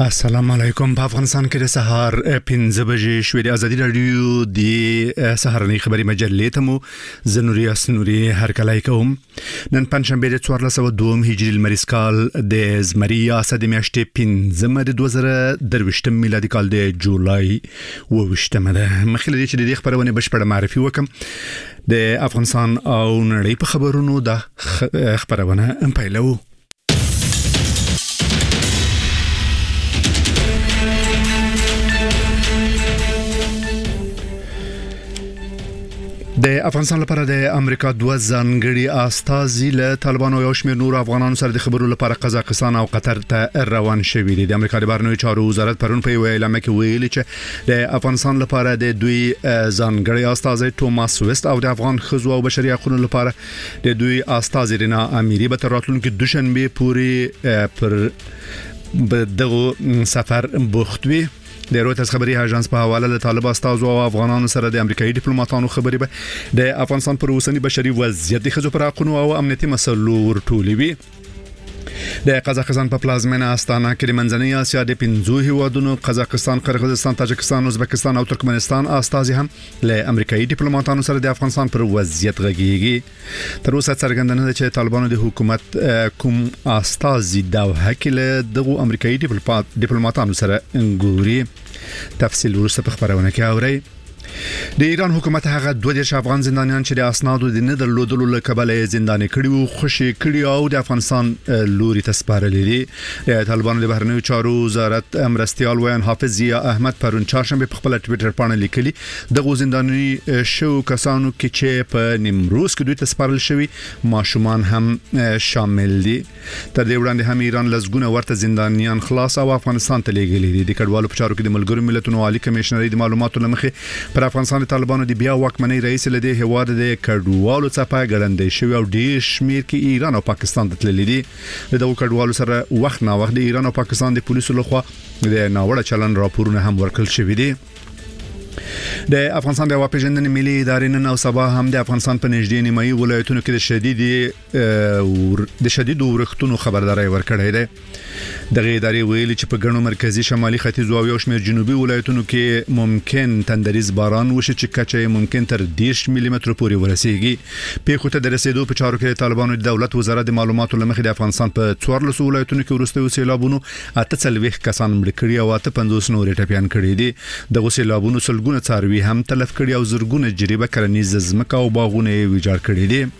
السلام علیکم. په افغانستان کې د سهار 15 بجې شوې د ازادي رادیو د سهارنۍ خبري مجلې ته مو زنوري اسنوري هر کله کوم. نن پنځشنبه د 1402 هجری المریز کال د زمری اسد میاشتې 15 د 2023 میلادي کال د جولای 28 ده. مخکې چې د دې خبرونه بشپړه معرفي وکم د افغانستان او نړۍ په خبرونو د خبرونه پیلو. د افغانستان لپاره د امریکا دوه ځانګړي استازي له طالبانو او شمېر نور افغانانو سره د خبرو لپاره قزاقستان او قطر ته روان شوي دي. د امریکا د بهرنیو چارو وزارت پرون په اعلامیه کې ویلي چې د افغانستان لپاره د دوی ځانګړي استازي توماس وست او د افغان خزو او بشري حقوقو لپاره د دوی استازي رنا اميري به تر راتلونکي دوشنبه پورې پر دغه سفر بوختوي. د رويټرز خبري اژانس په حواله د طالب استازو او افغانانو سره د امریکایي ډیپلوماټانو خبري به د افغانستان پر اوسنی بشري وضعیت د خزو پر حقوقو او امنیتي مسلو ورټولي وي. د قزاقستان په پلازمینه استانه کې د منځنۍ اسیا د 15 هیوادونو قزاقستان، قرغیزستان، تاجکستان، ازبکستان او ترکمنستان استازي هم له امریکایي ډیپلوماټانو سره د افغانستان پر وضعیت غږیږي. تر اوسه څرګندونه ده چې طالبانو د حکومت کوم استازي دوحه کې له دغه امریکایي ډیپلوماټانو سره ګوري. تفصیل ورسته په خبرونه کې اوري. د ایران حکومت هغه 22 افغان زندانیان چې د اسنادو د نه درلودلو له کبله زنداني کړي او خوشي کړي او د افغانستان لوري ته سپارلي دي. د طالبانو د بهرنیو چارو وزارت مرستيال ویان حافظ ضیا احمد پرون چهارشنبه په خپل ټوئیټر باندې لیکلي دغه زنداني شو کسانو کې چې په نیمروز کې دوی ته سپارل شوی ماشومان هم شامل دي. تر دې وړاندې هم ایران لزګونه ورته زندانیان خلاص او افغانستان ته لیږلي دي. د کډوالو په چارو کې د ملګرو ملتونو عالی کمشنري د معلوماتو لمخې پر افغانستان د طالبانو د بیا واکمنۍ رئیس لدی هواد د کډوالو څخه ګړندې شوی او ډیر شمیر کې ایران او پاکستان ته تللی دي. دغه کډوالو سره وخت نا وخت د ایران او پاکستان د پولیسو لخوا د ناوړه چلن راپورونه هم ورکړل شوی دي. د افغانستان د واپیژندنې ملي ادارې نن او سبا هم د افغانستان په نږدې نیمایي ولایتونو کې د شدید ورښتونو خبرداري ورکړې ده. دغه ادارې ویلي چې په ګڼو مرکزی شمالي ختیځ او یو شمېر جنوبي ولایتونو کې ممکن تندریز باران وشي چې کچه ممکن تر 10 ملي متر پورې ورسیږي. په خوته د رسیدو په چارو کې طالبانو د دولت وزارت د معلوماتو لمخې د افغانستان په 14 ولایتونو کې ورسته سیلابونو 48 کسان مړ کړي او 50 نور ټپيان کړي دي. دغه سیلابونو سلګونه څاروي هم تلف کړي او زرګونه جریبه کرنیز ځمکه او باغونه ویجاړ کړي دي.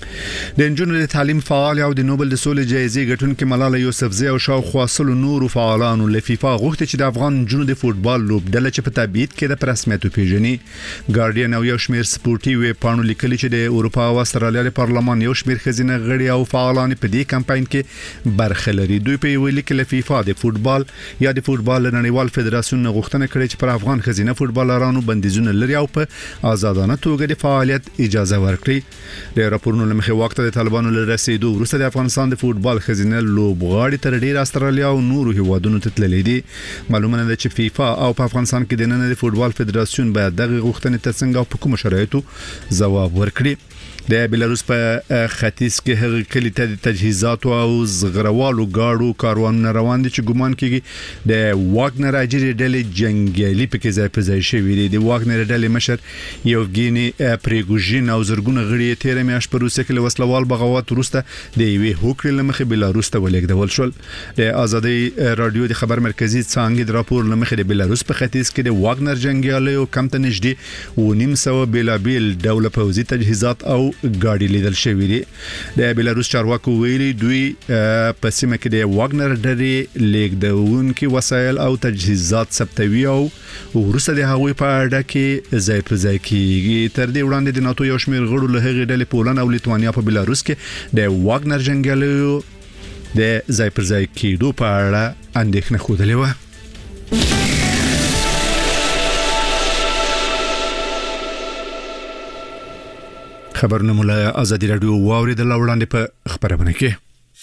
د انجونو د تعلیم فعال او د نوبل د سولې جایزې ګټونکو ملاله یوسفزۍ او شاوخوا سلو نورو فعالانو له فیفا غوښتي چې د افغان انجونو د فوتبال لوبډله چې په تبعید کې د رسمیت پیژني. ګارډین او یو شمېر سپورټي ویب پاڼو لیکلي چې د اروپا او استرالیا د پارلمان یو شمېر خزینه غړي او فعالان په دې کمپاین کې برخه لري. دوی په ویلي کې له فیفا د فوتبال یا د فوتبال نړیوال فدراسیون غوښتنه کړې چې پر افغان خزینه فوتبالرانو بندیزونه لري او په آزادانه توګه د فعالیت اجازه ورکړي. د راپورونو مخې وخت د طالبانو له رسیدو وروسته د افغانستان د فوتبال خزینه لوبغاړي تر ډیر استرالیا او نورو هیوادونو ته تللي دي. معلومه ده چې فیفا او په افغانستان کې د نن د فوتبال فدراسیون باید دغه غوښتنې ته څنګه او په کوم شرایطو ځواب ورکړي. د بلاروس په ختیځ کې هغه کلی ته د تجهیزات او زغروالو گاډو کاروانونه روان دي چې ګومان کیږي د واګنر اجري ډلې جنگیالي پکې ځای په ځای شوی دي. د واګنر ډلې مشر یوګینی پریګوژین او زرګونه غړي تیر میاشت په روسیه کې وسلوال بغاوت وروسته د یوې هوکړې لمخې بلاروس ته ولېږدول شول. د ازادي رادیو د خبر مرکزی څنګه د راپور لمخې د بلاروس په ختیځ کې د واګنر جنگیالي او کم ته نږدې 900 بلابل ډول پوځي تجهیزات او ګاډي لیدل شوی دي. د بلاروس چارواکو ویلي دوی په سیمه کې د واګنر ډلې لیږدونکي وسایل او تجهیزات ثبتوي او ورسره د هغوی په اړه کې ځای پر ځای کیږي. تر دې وړاندې د ناتو یو شمېر غړو له هغې ډلې پولند او لیتوانیا په بلاروس کې د واګنر جنگیالیو د ځای پر ځای کېدو په اړه اندېښنه خوده و. خبرونه مولا ازادي رادیو واوري د لوړاندې په خبرونه کې.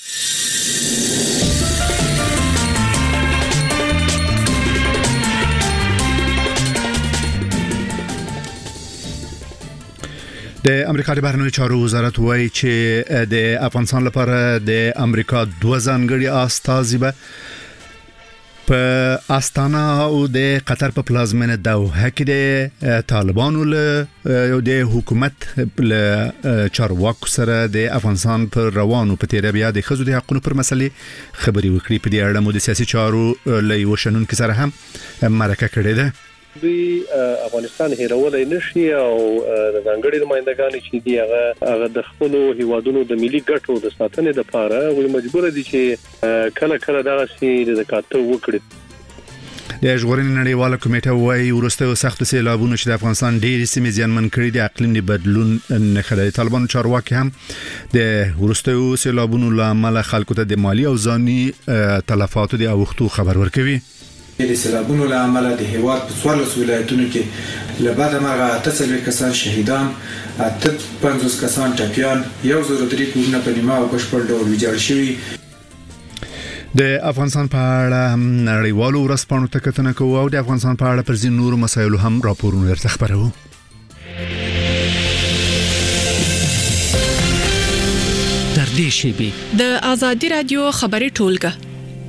د امریکا د بهرنیو چارو وزارت وایي چې د افغانستان لپاره د امریکا دوه ځانګړي استازي به په استانا او د قطر په پلازمینه دوحه کې د طالبانو له د حکومت له چارواکو سره د افغانستان پر روانو په تیر بیا د خزو د حقوقو پر مسلې خبري وکړي. په دې اړه مو د سیاسي چارو له یو شنن کې سره هم مرکه کړې ده. دوی افغانستان هیرولای نشي او د ځانګړي نمائندګان چې دی هغه د خپل هیوادونو د ملي ګټو د ساتنې لپاره وي مجبور دي چې کله دغه سي د کاته وکړي. د ژغورنې نړیواله کمیټه وايي ورسته سخت سیلابونو چې د افغانستان ډېری سیمې زیانمن کړي د اقلیم بدلون نه خلای. طالبانو چارواکي هم د ورسته سیلابونو لامل خلکو ته د مالی او ځاني تلفاتو د اوختو خبر ورکوي. د سیلابونو له امله د هیواد په 14 ولایتونو کې له بعد مرغه 93 کسان شهیدان، 50 کسان ټپیان، 103 کورونه په نیمه او بشپړ ډول ویجاړ شوي. د افغانستان په اړه هم نړیوالو ورځپاڼو ته کتنه کوو او د افغانستان په اړه پر ځینو نورو مسایلو هم راپورونه درته خبرو. تر دې شیبې د آزادي رادیو خبري ټولګه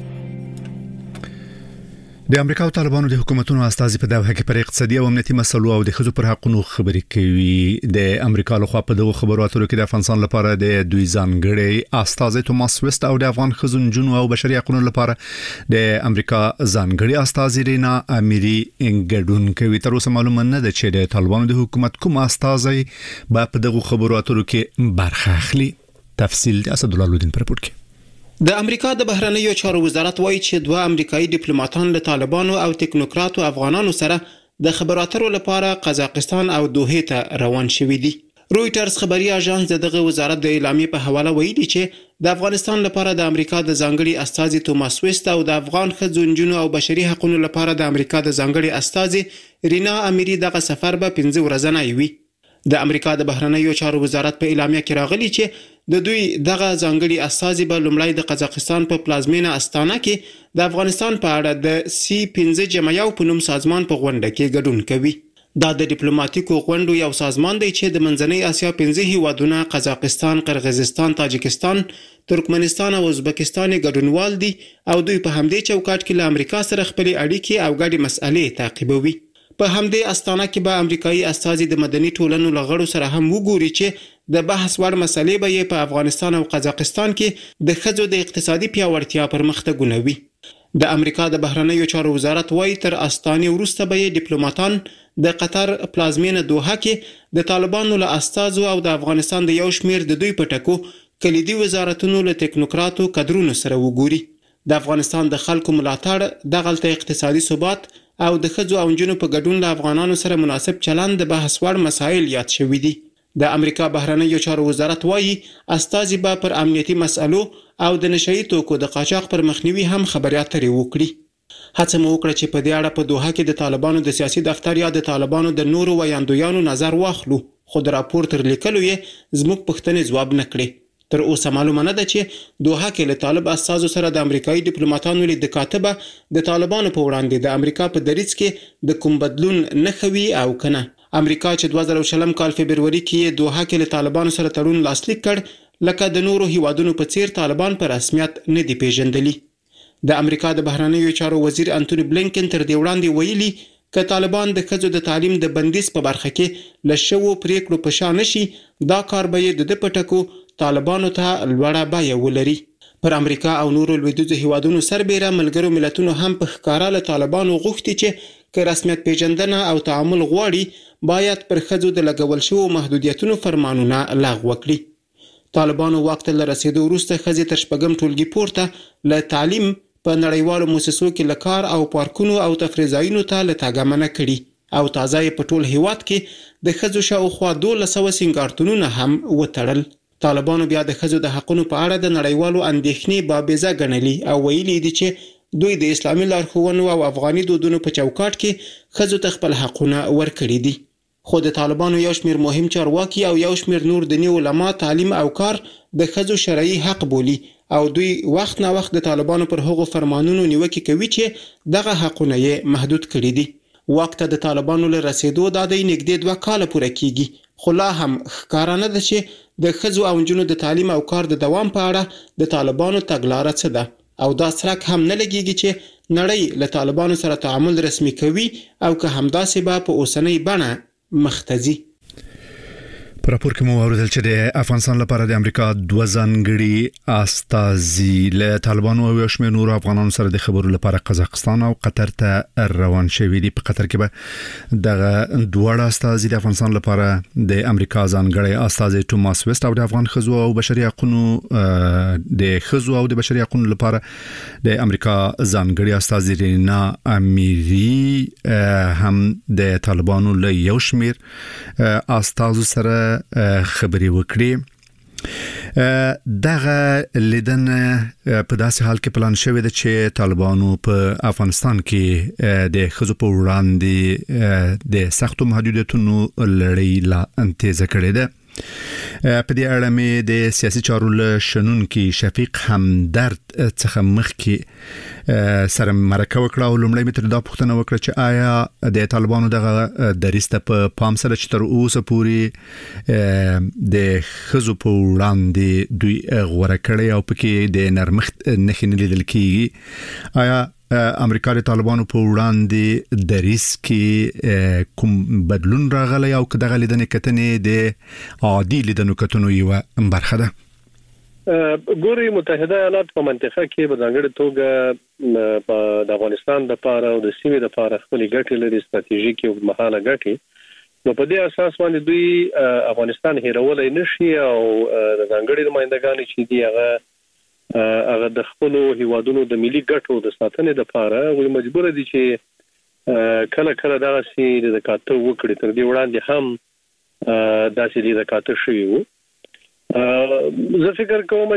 د امریکا او طالبانو د حکومتونو استازي په دوحه کې پر اقتصادي او امنیتي مسلو او د خزو پر حقوقو خبرې کوي. د امریکا لخوا په دغه خبرو اترو کې د افغانستان لپاره د دوی ځانګړي استازي توماس وست او د افغان خزو جنو او بشري حقوقو لپاره د امریکا ځانګړي استازي رینا اميري ګډون کوي. تر اوسه معلومه نه ده چې د طالبانو د حکومت کوم استازي په دغه خبرو اترو کې برخه اخلي. تفصیل د اسد الله الدین پر رپورت کې. د امریکا د بهرنیو چارو وزارت وایي چې دوه امریکایي ډیپلوماټان له طالبانو او ټیکنوکراتو افغانانو سره د خبرو اترو لپاره قزاقستان او دوحه ته روان شوي دي. رويټرز خبري اژانس دغه وزارت د اعلامیې په حواله ویلي چې د افغانستان لپاره د امریکا د ځانګړي استازي توماس وست او د افغان ښځو او بشري حقوقو لپاره د امریکا د ځانګړي استازي رینا اميري دغه سفر به 15 ورځې وي. د امریکا د بهرنیو چارو وزارت په اعلامیه کې راغلی چې د دوی دغه ځانګړي استازي به لومړی د قزاقستان په پلازمینه استانا کې د افغانستان په اړه د C15 جمعیو په نوم سازمان په غونډه کې ګډون کوي. دا د ډیپلوماټیکو غونډو یو سازمان دی چې د منځنۍ اسیا 15 هیوادونه قزاقستان، قرغیزستان، تاجکستان، ترکمنستان او ازبکستان ګډونوال دي او دوی په همدې چوکاټ کې له امریکا سره خپل اړیکې او ګډې مسئلې تعقیبوي. په همدې استانا کې به امریکایي استازي د مدني ټولنو لغړو سره هم وګوري چې د بحث وړ مسلې به په افغانستان او قزاقستان کې د ښځو د اقتصادي پیاوړتیا پرمختګونه وي. د امریکا د بهرنیو چارو وزارت وايي تر استانې وروسته به ډیپلوماټان د قطر پلازمینه دوحه کې د طالبانو له استازو او د افغانستان د یو شمیر د دوی پټکو کلیدي وزارتونو له ټیکنوکراتو کډرونو سره وګوري. د افغانستان د خلکو ملاتړ د غلطه اقتصادي ثبات او د ښځو او نجونو په ګډون له افغانانو سره مناسب چلند د بحث وړ مسایل یاد شوي دي. د امریکا بهرنیو چارو وزارت وايي استازي به پر امنیتي مسالو او د نشئی توکو د قاچاق پر مخنیوي هم خبرې اترې وکړي. هڅه مو وکړه چې په دې اړه په دوحه کې د طالبانو د سیاسي دفتر یا د طالبانو د نورو ویاندویانو نظر واخلو، خو د راپور تر لیکلو یې زموږ پوښتنې ځواب نه کړې. تر اوسه معلومه نه ده چې دوحه کې له طالب استازو سره د امریکایي ډیپلوماټانو لید کاتبه د طالبانو په وړاندې د امریکا په دریځ کې د کوم بدلون نه خوي او کنه. امریکا چې 2020 کال فبرवरी کې دوحه کې له طالبانو سره تړون لاسلیک کړ، لکه د نورو هیوادونو په څیر طالبان په رسمیت نه دی پیژندلي. د امریکا د بهرنیو چارو وزیر انټونی بلینکن تر دې وړاندې ویلي که طالبان د ښځو د تعلیم د بندیز په برخه کې له شوو پریکړو په شا نشي، دا کار به یې د پټکو طالبانو ته لوړه بیه ولري. پر امریکا او نورو لویدیځو هیوادونو سربېره ملګرو ملتونو هم په ښکارا له طالبانو غوښتي چې که رسمیت پیژندنه او تعامل غواړي باید پر ښځو د لګول شوو محدودیتونو فرمانونه لغوه کړي. طالبانو واک ته له رسېدو وروسته ښځې تر شپږم ټولګي پورته له تعلیم په نړیوالو مؤسسو کې له کار او پارکونو او تفریح ځایونو ته له تګ منع کړي او تازه یې په ټول هیواد کې د ښځو شاوخوا 1200 سینګارتونونه هم وتړل. طالبانو بیا د ښځو د حقوقو په اړه د نړیوالو اندېښنې بابیزه ګڼلي او ویلي دي چې دوی د اسلامي لارښوونو او افغاني دودونو په چوکاټ کې ښځو ته خپل حقونه ورکړي دي. خو د طالبانو یو شمیر مهم چارواکي او یو شمیر نور دیني علما تعلیم او کار د ښځو شرعي حق بولي او دوی وخت نه وخت د طالبانو پر هغو فرمانونو نیوکه کوي چې دغه حقونه یې محدود کړي دي. وخت د طالبانو له رسیدو د نږدې 2 کال پوره کیږي، خو لا هم ښکارا نه ده چې د ښځو او نجونو د تعلیم او کار د دوام په اړه د طالبانو تګلاره څه ده او دا سرک هم نه لګیږي چې نړۍ له طالبانو سره تعامل رسمي کوي او که همداسې به په اوسنۍ بڼه مختزي. په راپور کې مو اوریدل چې د افغانستان لپاره د امریکا 2 ځانګړي استازي له طالبانو او شمېر نور افغانانو سره د خبرو لپاره قزاقستان او قطر ته روان شوي دي. په قطر کې به دغه دوه استازي د افغانستان لپاره د امریکا ځانګړي استازي توماس وست او د افغان خزو او بشري حقوقو د خزو او د بشري حقوقو لپاره د امریکا ځانګړي استازي رینا امیری هم د طالبانو له یو شمېر استازو سره خبري وکړي. دغه لیدنه په داسې حال کې پلان شوې ده چې طالبانو په افغانستان کې د خزو په وړاندې د سختو محدودیتونو لړۍ لا انتهازه کړې ده. په دې اړه مې د سیاسي چارو له شنونکي شفیق همدرد څخه مخکې سره مرکه وکړه او لومړی مې تر دا پوښتنه وکړه چې آیا د طالبانو دغه دریسته په پام سره چې تر اوسه پورې د خزو په وړاندې دوی غوړه کړي او پکې د نرمښت نښې نه لیدل کیږي، آیا امریکا د طالبانو په وړاندې دریس کې کوم بدلون راغلی او که دغه لیدنې کتنې د عادي لیدنو کتنو یوه برخه ده؟ ګوري متحده ایالات په منطقه کې په ځانګړې توګه د افغانستان لپاره او د سیمې لپاره خپل ګټې لري، ستراتیژیکي او مهاله ګټې. نو په دې اساس باندې دوی افغانستان هیرولای نشي او د ځانګړي نمائندګان چې دی هغه د خپل هیوادونو د ملي ګټو د ساتنې لپاره وي مجبور دي چې کله کله دغه سي د کاته وکړي. تر دې وړاندې هم داسې دي د کاته شوی وو. زه فکر کوم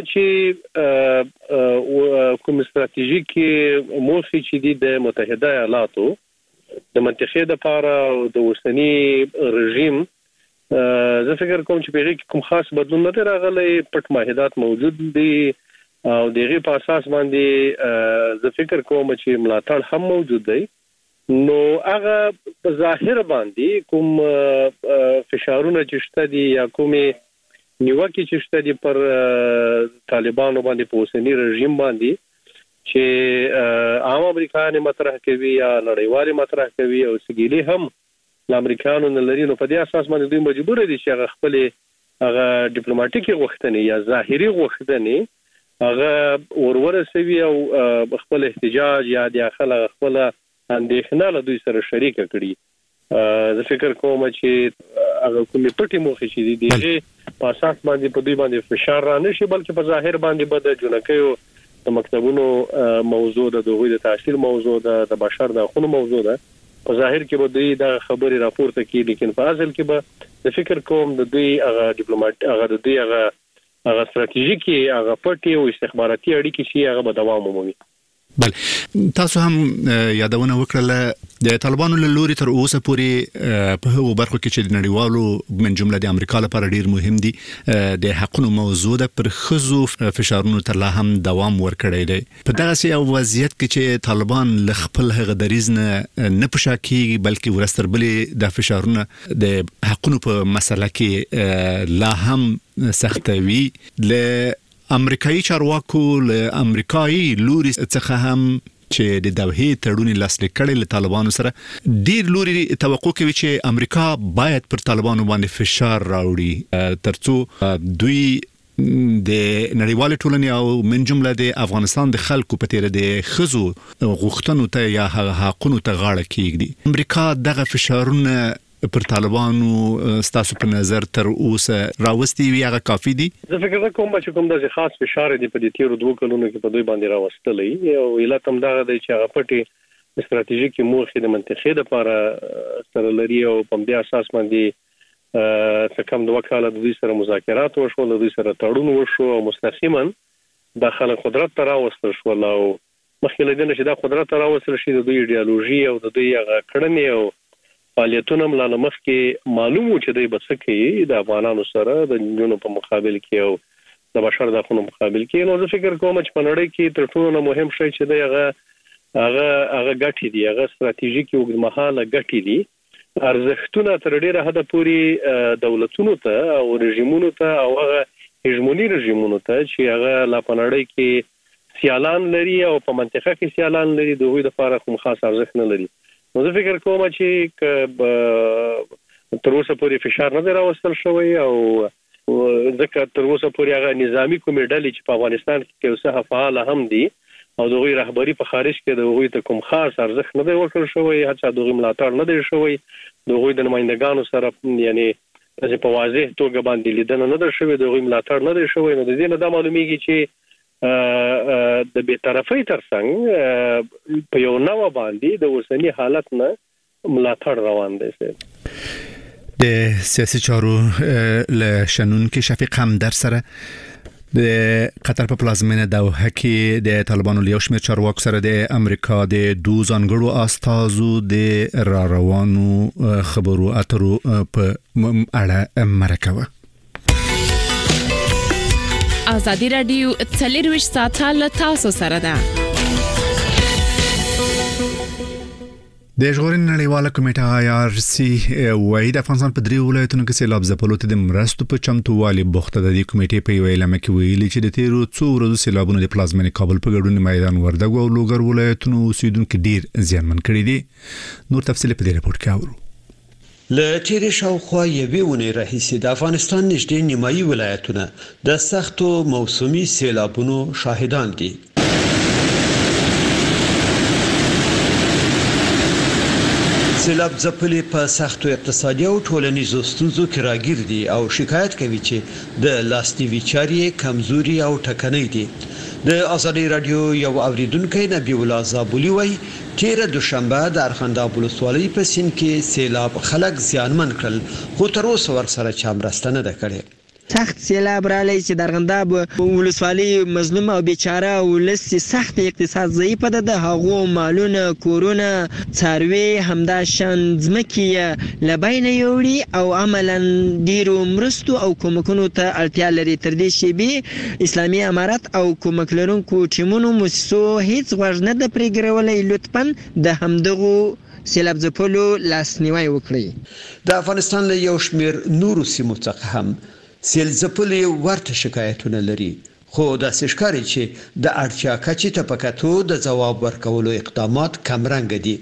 چې کوم ستراتیژیکي موخې چې دي د متحده ایالاتو د منطقې لپاره او د اوسنی رژیم، زه فکر کوم چې په کوم خاص بدلون نه راغلی، پټ معاهدات موجود دي او دغه په اساس باندې زه فکر کوم چې ملاتړ هم موجود دی. نو هغه په ظاهر باندې کوم فشارونه چې شته دي یا کومې نیوکې چې شته دي پر طالبانو باندې په اوسنی رژیم باندې چې عام امریکایان مطرح کوي یا نړیوال مطرح کوي او سګیلي هم د امریکایانو نه لري، نو په دې اساس باندې دوی مجبور دي چې هغه خپل هغه ډیپلوماټیکي غوښتنې یا ظاهري غوښتنې هغه ورورسوي او خپل احتجاج یا د خپل اندېښنه له دوی سره شریک کړي. زه فکر کوم چې هغه کومې پټې موخې چې دي دغه په اساس باندې په دوی باندې فشار را نشي، بلکې په ظاهر باندې به د جنکیو د مکتبونو موضوع ده، د دوی د تحصیل موضوع ده، د بشر د حقوقو موضوع ده. په ظاهر کې به دوی د خبرې راپورته کوي، لیکن په اصل کې به د فکر کوم د دوی هغه ډیپلوماټ هغه د دوی هغه ستراتیژیکي هغه پټي او استخباراتي اړیکې شي هغه به دوام ومومي. بل تاسو هم یادونه وکړه د طالبانو له لوري تر اوسه پورې په هغو برخو کې چې د نړیوالو من جمله د امریکا لپاره ډیر مهم دي د حقوقو موضوع ده، پر خزو فشارونو تر لا هم دوام ورکړی دی. په دغه یو وضعیت کې چې طالبان له خپل هغه دریز نه پشا کیږي، بلکې ورستربلې د فشارونو د حقوقو په مسله کې لا هم سختوي، له امریکایي چارواکو له امریکایي لوري څخه هم چې د دوحې تړون لاسلیک کړي له طالبانو سره ډیر لوري توقع کوي چې امریکا باید پر طالبانو باندې فشار راوړي ترڅو دوی د نړیوال ټولنې او من جمله د افغانستان د خلکو په تیر د خزو غوښتنو ته یا حقونو ته غاړه کېږدي. امریکا دغه فشارونه پر طالبانو ستاسو په نظر تر اوسه راوستي وي هغه کافي دي؟ زه فکر کوم چې کوم د خاص فشار دی په دې تیرو 2 کلونو کې په دوی باندې راوستلې او علت هم دا دی چې هغه پټي ستراتیژیکي موخې د منطقې لپاره سره لري او په دې اساس باندې څه کم 2 کاله د دوی سره مذاکرات وشول، د دوی سره تړون وشو او مستقیما داخله قدرت ته راوستل شول او مخکې له دې چې دا قدرت ته راوستل شي د دوی ایډیالوژي او د دوی هغه کړنې او فعالیتونه ملاله مخکې معلومو چې دوی بس کوي د افغانانو سره د جنونو په مقابل کې او د بشر د حقوقو مقابل کې. نو زه فکر کوم چې په نړۍ کې تر ټولو مهم شی چې دی هغه ګټې دي، هغه ستراتیژیکي اوږدمهاله ګټې دي، ارزښتونه تر ډیره حده پورې دولتونو ته او رژیمونو ته او هغه هژمونی رژیمونو ته چې هغه لا په نړۍ کې سیالان لري او په منطقه کې سیالان لري دوی د لپاره کوم خاص ارزښت نه لري. نو زه فکر کوم چې تر اوسه پورې فشار نه راوستل شوی او ځکه تر اوسه پورې هغه نظامی کومې ډلې چې په افغانستان کې اوسه فعال هم دي او دغه رهبری په خارج کې دغه ته کوم خاص ارزښت نه دی ورکړل شوی، هڅه دغه ملاتړ نه دی شوی، دغه د نمائندګانو سره یعنی په واضح توګه باندې لیدنه نه ده شوی، دغه ملاتړ نه دی شوی. نو د دې نه دا معلومیږي چې د بی‌طرفۍ ترڅنګ په یو نوع باندې د اوسنی حالت نه ملاتړ روان دی. د سیاسي چارو له شنون کې شفیق همدرد سره د قطر په پلازمینه دوحه کې د طالبانو له یو شمېر چارواکو سره د امریکا د دوه ځانګړو استازو د روانو خبرو اترو په اړه مرکه وه. ازادي رادیو 24 ساعته له تاسو سره ده. د ژغورنې نړیواله کمیټه IRC وايي د افغانستان په درې ولایتونو کې سیلاب ځپلو ته د مرستو په چمتووالي بوخته ده. د کمیټې په یو اعلامیه کې ویلي چې د تیرو څو ورځو سیلابونو د پلازمینې کابل په ګډون میدان وردګو او لوګر ولایتونو اوسیدونکو ډیر زیانمن کړي دي. نور تفصیل په دې راپور کې اورو. له تیرې شاوخوا یوې اونۍ راهیسې د افغانستان نږدې نیمایي ولایتونه د سختو موسمي سیلابونو شاهدان دي. سیلاب ځپلې په سختو اقتصادي او ټولنیزو ستونزو کې راګیر دي او شکایت کوي چې د لاسنیوي چارې کمزوري او ټکنۍ دي. د ازادي رادیو یو اوریدونکو نبی الله زابولی وایي تیره دوشنبه د ارخنداب ولسوالۍ په سیند کې سیلاب خلک زیانمن کړل، خو تر اوسه ورسره چا مرسته نه ده کړې. سخت سیلاب رالی چې د ارغنداب ولسوالۍ مظلوم او بیچاره ولس سخت اقتصاد ضعیفه ده، د هغو مالونه کورونه څاروي همدا شان ځمکې له بینه یوړي او عملا ډیرو مرستو او کومکونو ته اړتیا لري. تر دې شیبې اسلامي امارت او کومک لرونکو ټیمونو موسسو هیڅ غوږ نه ده پرېږدولی. لطفا د همدغو سیلاب ځپلو لاسنیوی وکړئ. د افغانستان له یو شمېر نورو سیمو څخه هم سیل ځپلې ورته شکایتونه لري، خو داسې ښکاري چې د اړتیا کچې ته په کتو د ځواب ورکولو اقدامات کمرنګه دي.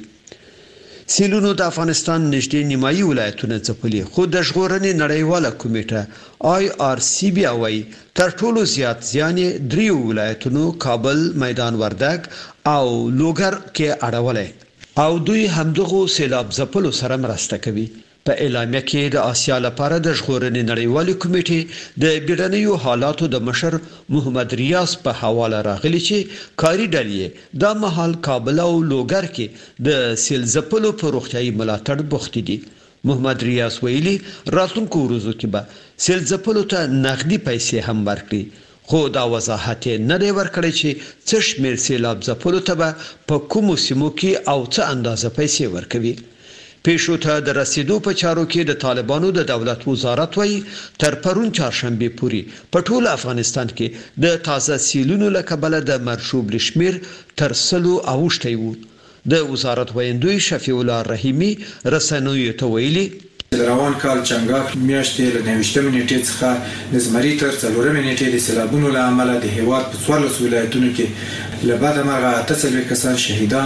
سیلونو د افغانستان نږدې نیمایي ولایتونه ځپلي، خو د ژغورنې نړیواله کمیټه IRC بیا وایي تر ټولو زیات زیان یې دریو ولایتونو کابل، میدان وردګ او لوګر کې اړولی او دوی همدغو سیلاب ځپلو سره مرسته کوي. په اعلامیه کې د آسیا لپاره د ژغورنې نړیوالې کمیټې د بیړنیو حالاتو د مشر محمد ریاض په حواله راغلی چې کاري ډلې د مهال کابل او لوګر کې د سیل ځپلو په روغتیايي ملاتړ بوخت دي. محمد ریاض ویلي راتلونکو ورځو کې به سیل ځپلو ته نغدي پیسې هم ورکړي، خو دا وضاحت نه دی ورکړی چې څه شمېر سیلاب ځپلو ته به په کومو سیمو کې او څه اندازه پیسې ورکوي. پیشو ته د رسیدو په چارو کې د طالبانو د دولت وزارت وایي تر پرون چهارشنبه پورې په ټول افغانستان کې د تازه سیلونو له کبله د مرشوب شمېر تر 100 اوښتی و. د وزارت ویندوی شفیع الله رحیمی رسنیو ته ویلي روان کال چنګاښ میاشتې له 29 نیټې څخه د زمري تر 4 نیټې د سیلابونو له امله د هیواد په 14 ولایتونو کې له بعده مرغه 48 کسان شهیدان،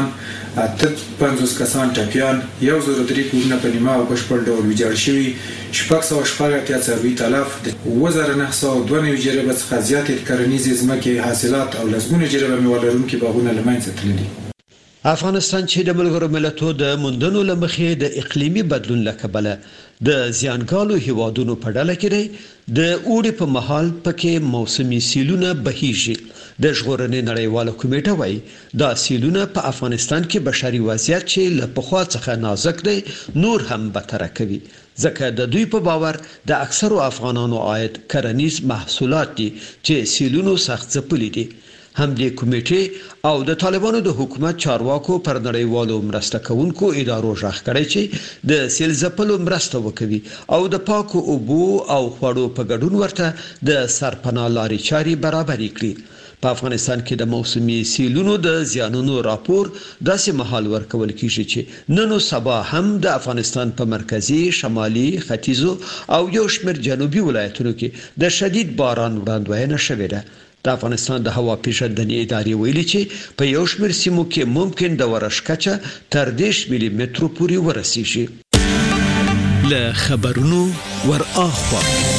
50 کسان ټپیان، 103 کورونه په نیمه او بشپړ ډول ویجاړ شوي، 680 څاروي تلف، 2992 جریبه څخه زیاتې کرنیزې ځمکې حاصلات او لسګونه جریبه میوه لرونکي باغونه له منځه تللي. افغانستان چې د ملګرو ملتونو د موندنو له مخې د اقلیمي بدلون له کبله د زیانګالو هیوادونو په ډله کې دی، د اوړي په مهال پکې موسمي سیلونه بهیږي. د ژغورنې نړیواله کمیټه وایي دا سیلونه په افغانستان کې بشري وضعیت چې له پخوا څخه نازک دی نور هم بدتره کوي، ځکه د دوی په باور د اکثرو افغانانو عاید کرنیز محصولات دي چې سیلونو سخت ځپلي دي. همدې کمیټې او د طالبانو د حکومت چارواکو پر نړیوالو مرسته کوونکو ادارو ژغ کړی چې د سیل ځپلو مرسته وکوي او د پاکو اوبو او خوړو په ګډون ورته د سرپناه لارې چارې برابرې کړي. په افغانستان کې د موسمي سیلونو د زیانونو راپور داسې مهال ورکول کیږي چې نن او سبا هم د افغانستان په مرکزي، شمالي، ختیځو او یو شمېر جنوبي ولایتونو کې د شدید باران وړاندوینه شوې ده. د افغانستان د هوا پیژندنې ادارې ویلي چې په یو شمېر سیمو کې ممکن د ورش کچه تر 10 ملي مترو پورې ورسیږي. له خبرونو ور اخوا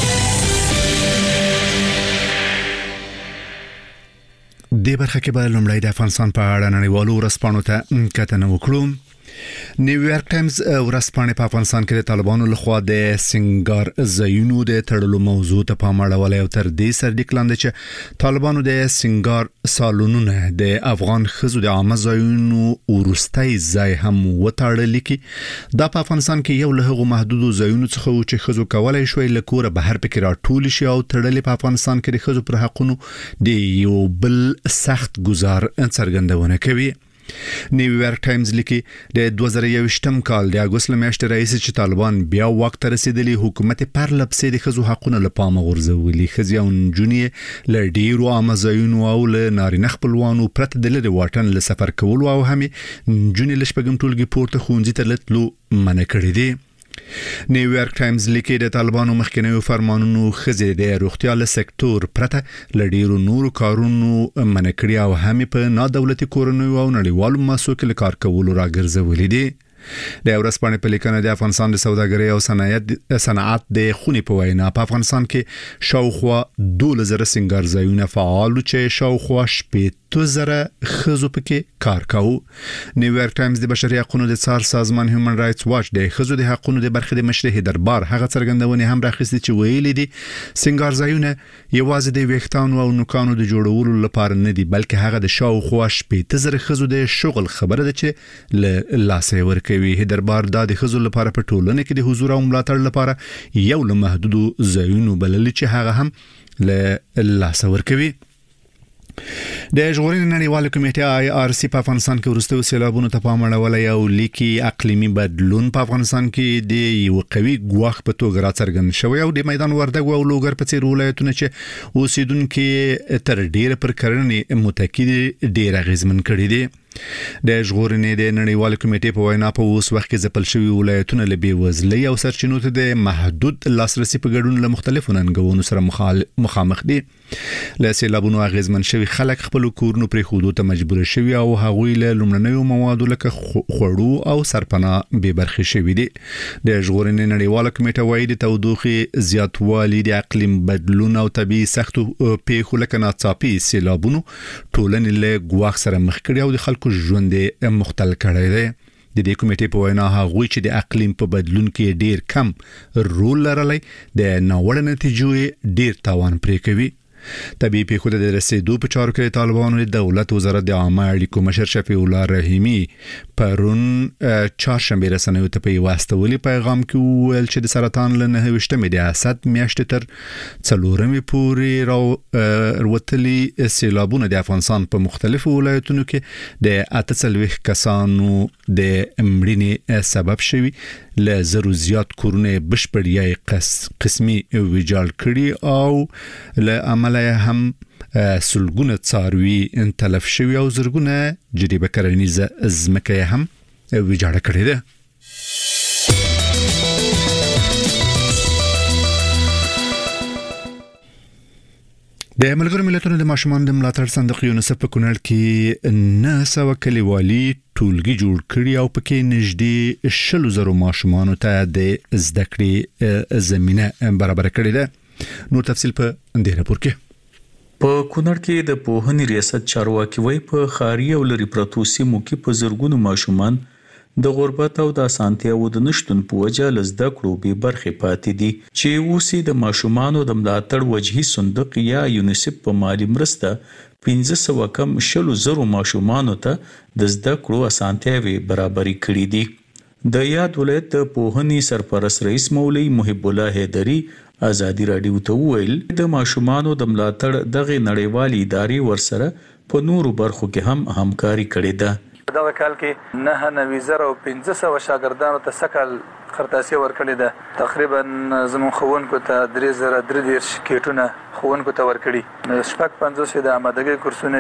د برخه کې به لومړی د افغانستان په اړه نړیوالو ورځپاڼو ته کتنه وکړو. نیویارک ټایمز ورځپاڼه په افغانستان کې د طالبانو لخوا د سنگار ځایونو د تړلو موضوع ته پام اړولی او تر دې سرلیک لاندې چې طالبانو د سنگار سالونونه د افغان ښځو د عامه ځایونو وروستی ځای هم وتړل کی. دا په افغانستان کې یو له هغو محدودو ځایونو څخه و چې ښځو کولای شوی له کوره بهر پکې راټول شي او تړل په افغانستان کې د ښځو پر حقونو د یو بل سخت گزار څرګندونه کوي. نیویارک ټایمز لیکي د 2021م کال د اگست میاشتې راځي چې طالبان بیا واک ته رسیدلی حکومت پر لپسې د ښځو حقونه لپاره غورځولي. ښځې او نجونې له ډیرو عامه ځایونو او له نارینه خپلوانو پرته د لرې واټن له سفر کولو او هم نجونې له شپږم ټولګي پورته ښوونځي ته تللو منع کړي دي. نیویارک ټایمز لیکي د طالبانو مخکنیو فرمانونو ښځې د روغتیا له سکتور پرته له ډیرو نورو کارونو منع کړي او هم په نادولتي کورنیو او نړیوالو مؤسسو کې کار کولو راګرځولي دي. د ورځپاڼې په لیکنه د افغانستان د سوداګرۍ او صنعت د خونې په وینا په افغانستان کې شاوخوا 2000 سنگار ځایونه فعال چې شاوخوا 2000 ښځو پکې کار کوي. نیویارک ټایمز د بشري حقوقو د څار سازمان هیومن رائټس واچ د ښځو د حقوقو د برخې د مشر دربار هغه څرګندونې هم راخستې چې ویلي دي سنگار ځایونه یوازې د ویښتانو او نوکانو د جوړولو لپاره نه دي بلکې هغه د شاوخوا 2000 ښځو د شغل خبره ده چې له لاسه ورکوي. دربار د ښځو لپاره په ټولنه کې د حضور او ملاتړ لپاره یو له محدودو ځایونو بلل چې هغه هم له لاسه ورکوي. د ژغورنې نړیواله کمیټه IRC په افغانستان کې وروستیو سیلابونو ته پام اړولی او لیکي اقلیمي بدلون په افغانستان کې د یو قوي ګواښ په توګه راڅرګند شوی او د میدان وردګو او لوګر په څیر ولایتونه چې اوسیدونکو تر ډیره پر کرنې متکی ډیر اغیزمن کړي دي. د ژغورنې د نړیواله کمیټې په وینا په اوس وخت کې ځپل شوی ولایتونه له بیوزلۍ او سرچینو ته د محدود لاسرسي په ګډون له مختلفو ننګونو سره مخامخ دي. له سیلابونو اغیزمن شوی خلک خپل کورونو پرې خودو ته مجبور شوی او هغوی له لومړنیو موادو لکه خوړو او سرپناه به برخې شوی دي. د ژغورنې نړیواله کمیټه وايي د تودوخې زیاتوالی د اقلیم بدلون او طبيعي سختو پیښو لکه ناڅاپي سیلابونو ټولنې له ګواښ سره مخ کړي او د خلکو ژوند مختل کړی دی. د دې کمیټې په وینا هغوی چې د اقلیم په بدلون کې ډیر کم رول لرلی د ناوړه نتیجو ډیر تاوان پرې کوي. طبيعي پیښو ته د رسیدو په چارو کې طالبانو د دولت وزارت د عامه اړیکو مشر شفیع الله رحیمی پرون چهارشنبه رسنیو ته په واستولي پیغام کې ویل چې د سرطان له 9 د اسد میاشتې تر 4 پورې وروتلي سیلابونه د افغانستان په مختلفو ولایتونو کې د 48 کسانو د مړینې سبب شوي له زرو زیات کورونه بشپړ یا قسمي ویجاړ کړي او له عمله هم سلګونه څاروي تلف شوي او زرګونه جریبه کرنیزه ځمکه هم ویجاړه کړې ده. د ملګرو ملتونو د ماشومان د ملاتړ صندوق یونیسف په کونړ کې 900 کلیوالي ټولګي جوړ کړي او پکې نږدې 100,000 ماشومانو ته د زده کړې زمينه برابر کړې ده. نور تفصیل په دې راپور کې. په کونړ کې د پوهنې ریاست چارواکي وایي په ښاري او لرې پرتو سیمو کې په زرګونو ماشومان د غربت او د اسانتیاوو د نشټون په وجه له زده کړو بې برخې پاتې دي چې اوس د ماشومانو د ملاتړ وجهي صندوق یا یونیسف په مالي مرسته 1500 کم 100,000 ماشومانو ته د زده کړو اسانتیاوي برابرې کړې دي. د یاد ولایت د پوهنې سرپرست رئیس مولوي محب الله حیدری ازادي رادیو ته وویل د ماشومانو د ملاتړ دغه نړیوالې ادارې ورسره په نورو برخو کې هم همکاري کړې ده. دغه کال کې 9,500 شاګردانو ته سکل خرطاسي ورکړې ده. تقریبا زمون خوونکو ته 3,033 کیټونه خوونکو ته ورکړي. 55 د آمادګۍ کورسونه دي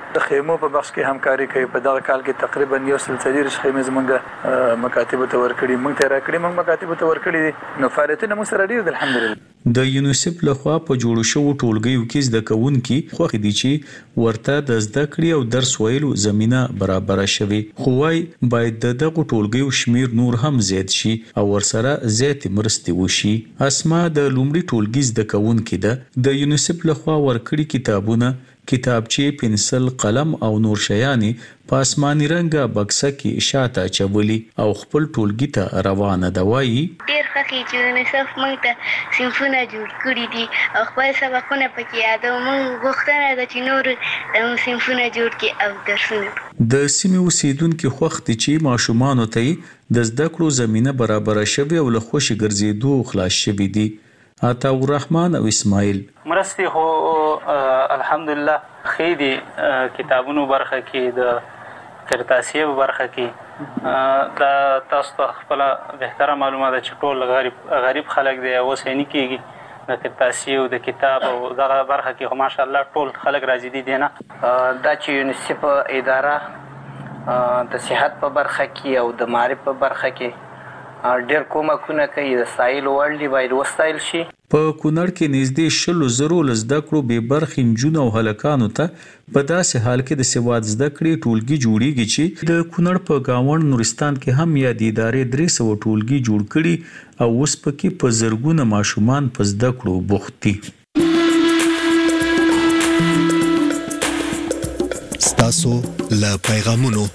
د خیمو په بخش کې همکاري کوي. په دغه کال کې تقریبا 140 خیمې زمونږ مکاتب ته ورکړي، موږ ته راکړي، موږ مکاتب ته ورکړي. نو فعالیتونه موږ سره ډیر الحمدلله. د یونیسف لخوا په جوړ شوو ټولګیو کې زده کوونکي خوښ دي چې ورته د زده کړې او درس ویلو زمينه برابر شوي. خو وايي باید دغه ټولګیو شمیر نور هم زیات شي او ورسره زیات مرستې وشي. اسما د لومړي ټولګي زده کوونکي ده د یونیسف لخوا ورکړي کتابونه، کتابچې، پنسل، قلم او نور شیانی په آسماني رنګه بکسه کې شاته چولي او خپل ټولګي ته روانه ده. وایي ډیر خوښ چې یونیسف موږ ته صنفونه جوړ کړي دي او خپل سبقونه پکې یادو. موږ غوښتنه ده چې نور صنفونه جوړ کړي او درسونه. د سیمې اوسیدونکو خوښ دي چې ماشومانو ته د زده کړو زمينه برابر شوي او له خوشي ګرځېدو خلاص شوي دي. عطا الرحمن او اسماعیل مرستې هو الحمدلله خېدي کتابونو برخه کې د کرتاسیه برخه کې دا تاسو ته خپل بهتره معلومات چې ټول غریب خلک دی او سینې کېږي د کرتاسیه او د کتاب او دغه برخه کې ماشاءالله ټول خلک راځي دي نه. دا چې یونیسف اداره د صحت په برخه کې او د معرفت په برخه کې ډېر کومکونه کوي. د سایل ورلډ باید وستایل شي. په کونړ کې نږدې 100,000 زده کړو به برخې نجونو او هلکانو ته په داسې حال کې د سواد زده کړې ټولګي جوړیږي چې د کونړ په گاوند نورستان کې هم یا د ادارې 300 ټولګي جوړ کړي او اوس پکې په زرګونه ماشومان په زده کړو بوخت دي. ستاسو له پیغامونو.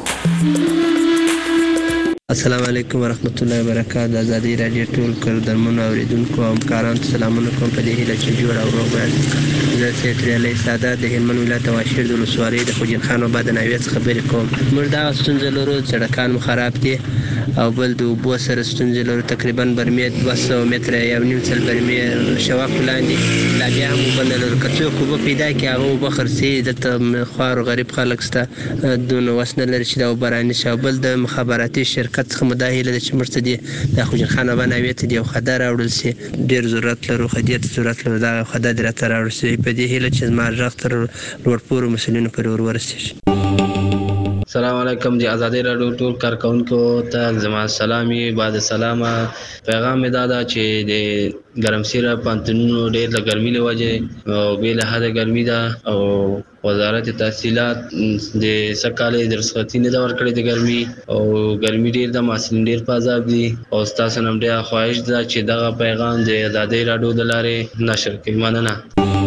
السلام علیکم ورحمت الله وبرکاته. ازادي رادیو ټول کردمونو اوریدونکو او همکارانو ته سلامونه کوم په دې هیله چې جوړ او روغ یاست. زه سید علي سادات د هلمند ولایت واشیر د ولسوالۍ د خوجین خان آباد ناویت خبرې کوم. موږ دا ستونزه لرو، سړکان مو خراب دي او بل د اوبو سره ستونزې لرو. تقریبا برمې 200 متره یو نیم سل برمې شواک لاندې لا بیا هم اوبه نه لرو. که څوک اوبه پیدا کړي هغه اوبه خرڅوي. دلته خوار غریب خلک شته دونه وس نه لري چې دا اوبه رانیسي. او بل د مخابراتي شرکت څخه مو دا هیله ده چې موږ ته دې د خوجین خان آباد ناویت دې یو خده راوړل سي. ډېر ضرورت لرو، خدې ته ضرورت لرو، دا خده دې راته راوړل سي. په دې هیله چې زما غږ تر لوړ پوړو مسؤلینو پورې ورسیږي. السلام علیکم. د ازادي رادیو ټول کارکونکو ته زما سلامي. بعد سلامه پیغام می دادا چې د ګرمسیره پانتونو ډېر د ګرمۍ له وجې او بې له حده ګرمي ده او وزارت تحصیلات د سکالې د رخصتي نه ورکړې د ګرمي او ګرمي ډېر د محصلین ډېر په عذاب دي او تاسو نن ډېر خواهش ده چې دغه پیغام د ازادي رادیو د لارې نشر کړئ. مننه.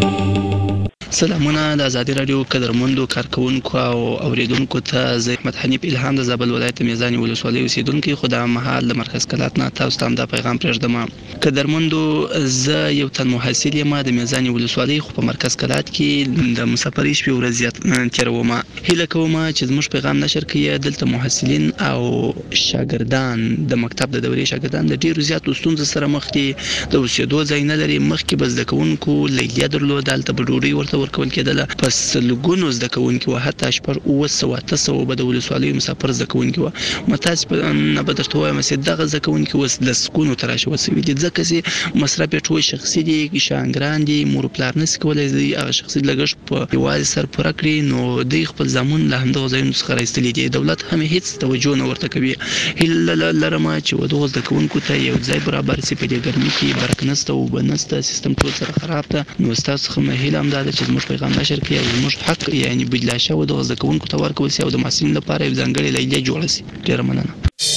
سلامونه د ازادي رادیو قدرمندو کارکونکو او اوریدونکو ته. زه احمد حنیف الهام د زابل ولایت میزانی ولسوالۍ اوسیدونکو. خدای مهال د مرکز کلات نه تاسو ته دا پیغام پرېږدم. قدرمندو زه یو تن محصل یم د میزانی ولسوالۍ خو په مرکز کلات کې د مسافرۍ شپې ورځ تیروم. هیله کوم چې زموږ پیغام نشر کړئ. دلته محصلین او شاګردان د مکتب د دورې شاګردان د ډیرو زیاتو ستونزو سره مخ دي. د اوسېدو ځای نه لري. مخکې به زده کوونکو لیلیه درلوده، دلته به ډوډۍ ورته ورکول کېدله. پس لګونو زده کوونکي وو، حتی شپږ 800 به د ولسوالۍ مسافر زده کوونکي وو. متاسف نه به درته وایم چې دغه زده کوونکي اوس د سکونو ته راشوه سوي دي، ځکه چې مصرف یې ټول شخصي دي، شاګردان دي، مور و پلار نشي کولی هغه شخصي لګښت په یوازې سر پوره کړي. نو دوی خپل زامن له همدغه ځایونو څخه راایستلي دي. دولت هم هېڅ توجه نه ورته کوي. هیله لرم چې دغو زده کوونکو ته یو ځای برابر سي. په دې ګرمۍ کې برق نشته، اوبه نشته، سیستم ټول سره خراب ده. نو ستاسو څخه مې هیله هم دا ده چې زموږ پیغام نشر کړي او زموږ حق یعنې بدلا شوی دغه زده کوونکو ته ورکول سي او د محصلینو لپاره یو ځانګړې لیلیه جوړه سي. ډېره مننه.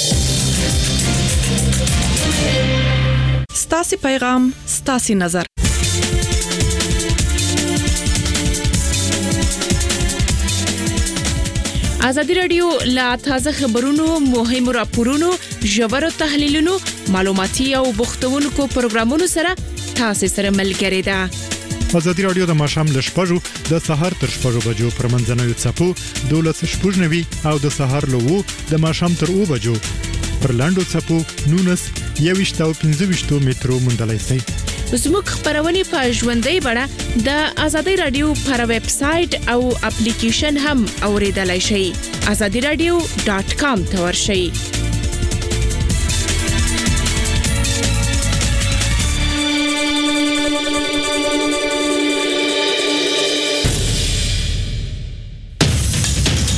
ستاسو پیغام، ستاسو نظر. ازادي رادیو لا تازه خبرونو، مهم راپورونو، ژور تحلیلونو، معلوماتي او بوختونکو پروګرامونو سره تاسو سره ملګری ده. ازادي رادیو د ماښام له 6 د سحر تر 6 بجو پر منځنوي څپو 12:90 او د سحر له 2 د ماښام تر 2 بجو پر لاندو څپو 19 او 15 مترو مندلای سي. زموږ خبرونه په ژوندۍ بڼه د ازادي رادیو پر ویب سټ او اپلیکیشن هم اوریدلای شئ. azadiradio.com ته ورشئ.